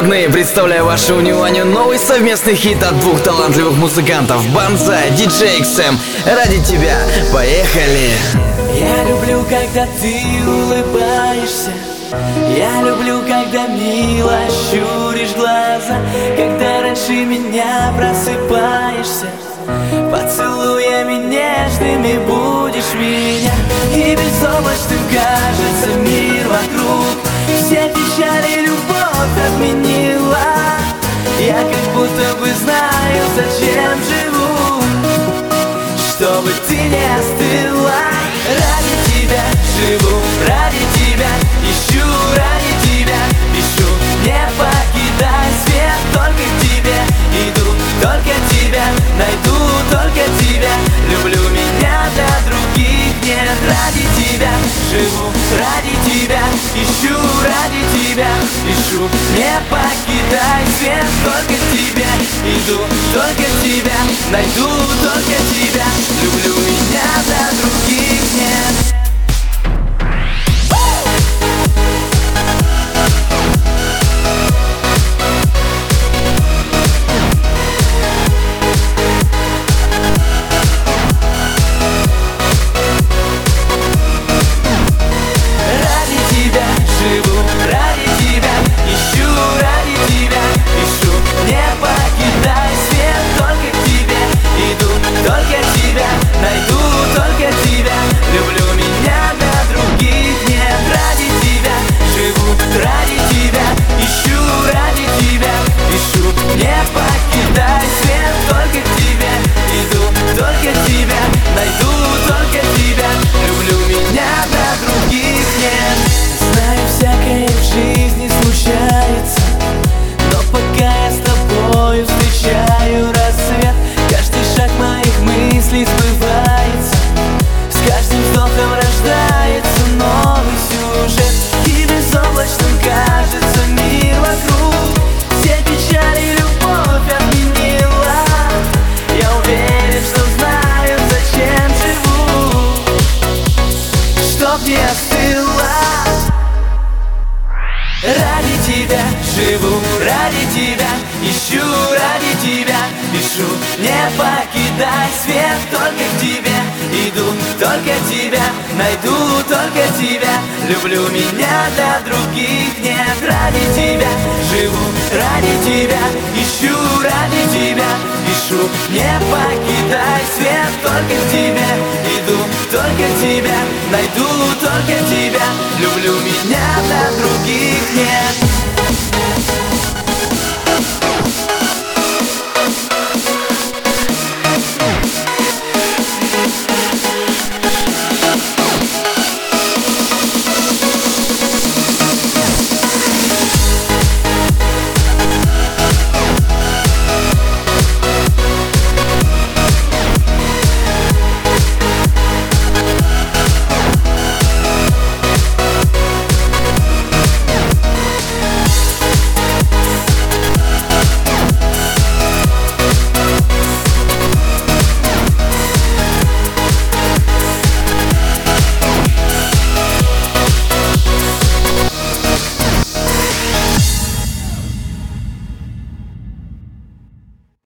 родные, представляю вашему вниманию новый совместный хит от двух талантливых музыкантов Банзай, DJ XM. Ради тебя, поехали! Я люблю, когда ты улыбаешься. Я люблю, когда мило щуришь глаза, когда раньше меня просыпаешься. Поцелуями нежными будешь меня, и безоблачным кажется мир вокруг. Все печали любовь отменила. Я как будто бы знаю, зачем живу, чтобы ты не остыла. Ради тебя живу, ради тебя ищу, ради тебя пишу. Не покидай свет, только к тебе иду, только тебя найду, только тебя люблю, меня до других нет. Ради тебя живу, ради тебя ищу, ради тебя пишу. Не покидай свет, только к тебе иду, только тебя найду, только тебя люблю, меня до других нет. Сбывается, с каждым вздохом рождается новый сюжет, и безоблачным кажется мир вокруг. Все печали любовь отменила. Я уверен, что знаю, зачем живу, чтоб не остыла. Ради тебя живу, ради тебя ищу, ради тебя пишу. Не покидай свет, только к тебе иду, только тебя найду, только тебя люблю, меня до других нет. Ради тебя живу, ради тебя ищу, ради тебя пишу. Не покидай свет, только к тебе иду, только тебя найду, только тебя люблю, меня до других нет.